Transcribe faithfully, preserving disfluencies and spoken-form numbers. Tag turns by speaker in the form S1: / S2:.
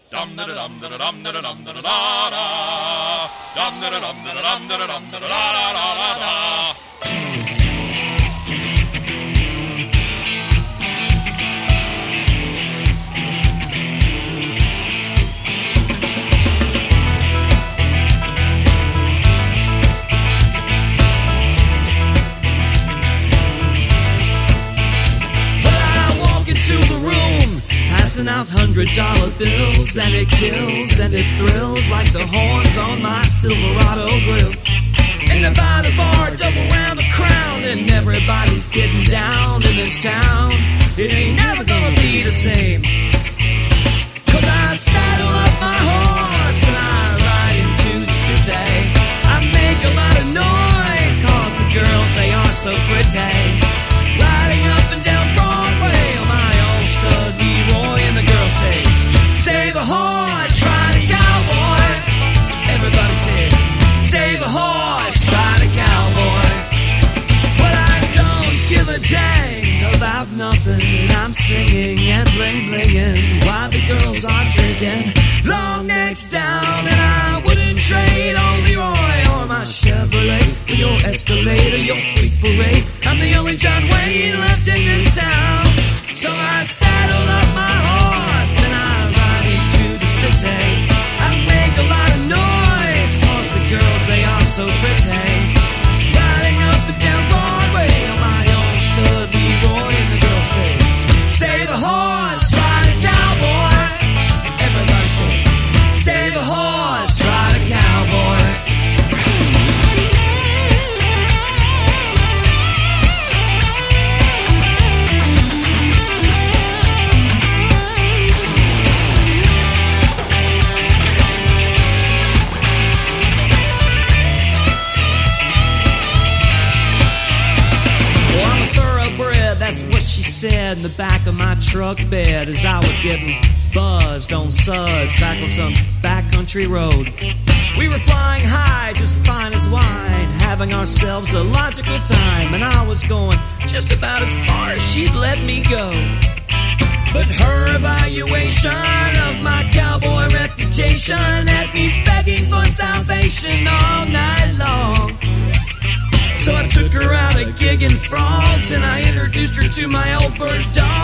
S1: Dum da dum da dum da dum da da da. Dum da dum da dum da dum da da da da.
S2: Passing out hundred dollar bills, and it kills and it thrills like the horns on my Silverado grill. In the by the bar, double round a crown, and everybody's getting down in this town. It ain't never gonna be the same, 'cause I saddle up my horse and I ride into the city. I make a lot of noise 'cause the girls, they are so pretty. Riding up and down Broadway on my old stud Leroy, and the girls say, save a horse, ride a cowboy. Everybody said, save a horse, ride a cowboy. But I don't give a dang about nothing. I'm singing and bling blinging while the girls are drinking long necks down. And I wouldn't trade on Leroy or my Chevrolet for your Escalade or your Freak Parade. I'm the only John Wayne left in this town. So I saddle up my horse and I ride into the city. I make a lot of noise 'cause the girls, they are so pretty. Riding up and down Broadway on my own stud Leroy, and the girls say, save a horse, ride a cowboy. Everybody say, save a horse, ride a cowboy. That's what she said in the back of my truck bed as I was getting buzzed on suds back on some backcountry road. We were flying high, just fine as wine, having ourselves a logical time, and I was going just about as far as she'd let me go. But her evaluation of my cowboy reputation had me begging for salvation all night long. So I took her out a gig in Frogs, and I introduced her to my old bird dog.